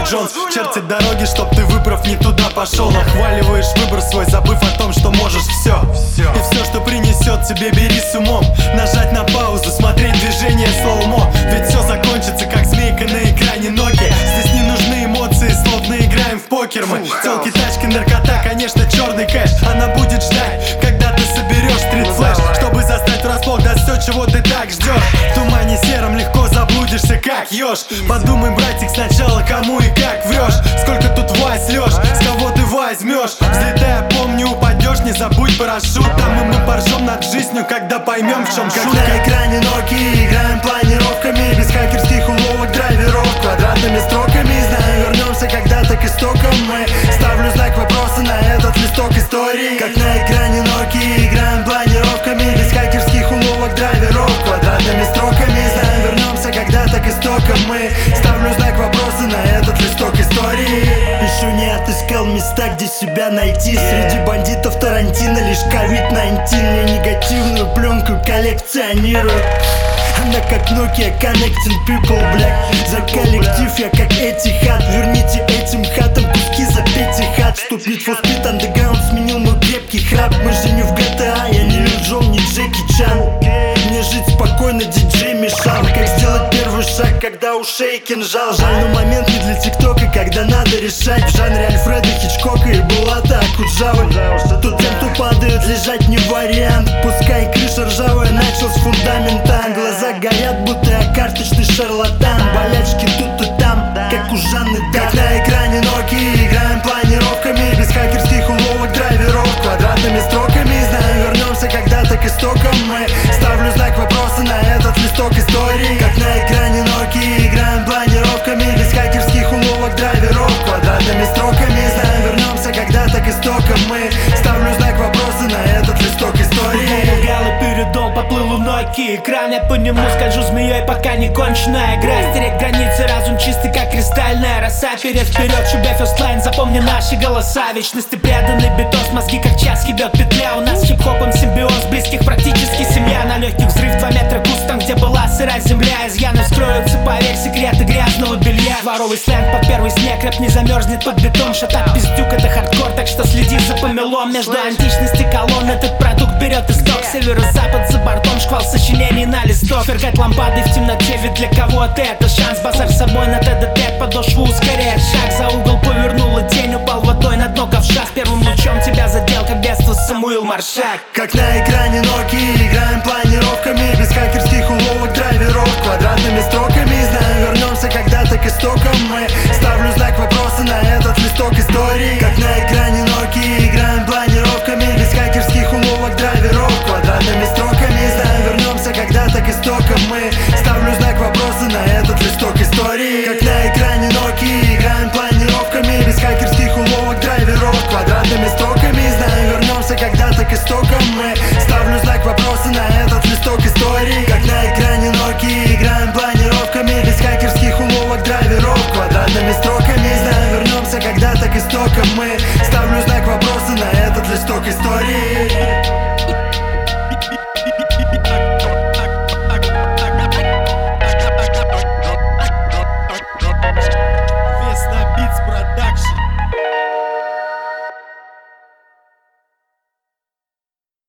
Джонс чертит дороги, чтоб ты, выбрав, не туда пошел. Нахваливаешь выбор свой, забыв о том, что можешь все. И все, что принесет тебе, бери с умом. Нажать на паузу, смотреть движение слоумо. Ведь все закончится, как змейка на экране Nokia. Здесь не нужны эмоции, словно играем в покер мы. Телки, тачки, наркота, конечно, черный кэш. Она будет ждать, когда ты соберешь стрит-флэш, чтобы застать врасплох, да все, чего ты так ждешь. В тумане сером легко заблудишься, как еж. Подумай, братик, сначала кому и как врешь. Сколько тут вась лёшь, с кого ты возьмешь. Взлетая, помни, упадешь, не забудь парашют. Там и мы поржем над жизнью, когда поймем, в чем шутка. Как на экране Nokia играем планировками, без хакерских уловок, драйверов, квадратными строками. Знаю, вернемся когда-то к истокам мы. Ставлю знак вопроса на этот листок истории. Как на экране Nokia играем планировками, без хакерских уловок, драйверов, квадратными строками. Знаю, вернемся когда-то к истокам мы. Ставлю знак вопроса на этот листок истории. Еще не отыскал места, где себя найти. Среди бандитов Тарантино лишь COVID-19. Мне негативную пленку коллекционирую. Она как Nokia Connecting People, блядь. За коллектив я как Этихад. Верните этим хатам куски за 5 хат. Чтоб Need for Speed Underground сменил мой крепкий храп. Мы же не в GTA, я не Лил Джон, не Джеки Чан. Мне жить спокойно, диджей мешал. Как сделать первый шаг, когда у шеи кинжал. Жаль, но момент не для ТикТока, когда надо решать. В жанре Альфреда Хичкока и Булата Акуджавы. Тут тем, кто падает, лежать не вариант. Пускай крыша ржавая, начал с фундамента. Глаза горят, будто я карточный шарлатан. Болячки тут и там, как у Жанны Дарк. Как на экране Nokia играем планировками, без хакерских уловок, драйверов, квадратными строками. Знаю, вернемся когда-то к истокам мы. Ставлю знак вопроса на этот листок истории. Как на экране Nokia играем планировками, без хакерских уловок, драйверов, квадратными строками. Знаю, вернемся когда-то к истокам мы. Ставлю знак вопроса на этот листок истории. Галый передол, поплыл у Nokia экран. Я по нему скольжу змеей, пока не конченная игра. Стереть границы, разум чистый, как кристальная роса. Вперед, шубя фестлайн, запомни наши голоса. Вечности преданный битос, мозги как час ебет петля. У нас с хип-хопом симбиоз, близких практически семья. На легких взрыв, 2 метра куст, там где была сырая земля. Изъяны вскроются, поверь, секреты грязного белья. Дворовый сленг под первый снег, рэп не замерзнет под бетон. Шатак, пиздюк, это хардкор, так что следи за помелом. Между античности колонн этот продукт берет исток. Северо-запад за бортом, шквал сочинений на листок. Свергать лампады в темноте, ведь для кого-то это шанс. Базар с собой на ТДТ, подошву ускоряет шаг. За угол повернула тень, упал водой на дно ковша. С первым лучом тебя задел, как детство Самуил Маршак. Как на экране Nokia играем планировками, без хакерских уловок, драйверов, квадратными строками. Знаю, вернемся когда-то к истокам мы. Ставлю знак вопроса на этот листок истории. Как на экране Nokia играем планировками, без хакерских уловок, драйверов, квадратными строками. Знаю, вернемся когда-то к истокам мы. Ставлю знак вопроса на этот листок истории. Как на экране Nokia играем планировками, без хакерских уловок, драйверов, квадратными строками. Знаю, вернемся когда-то к истокам мы. Ставлю знак вопроса на этот листок истории. Как на экране Nokia играем планировками, без хакерских уловок, драйверов, квадратными строками. Знаю, вернемся когда-то к истокам мы. Ставлю знак вопроса на этот листок истории.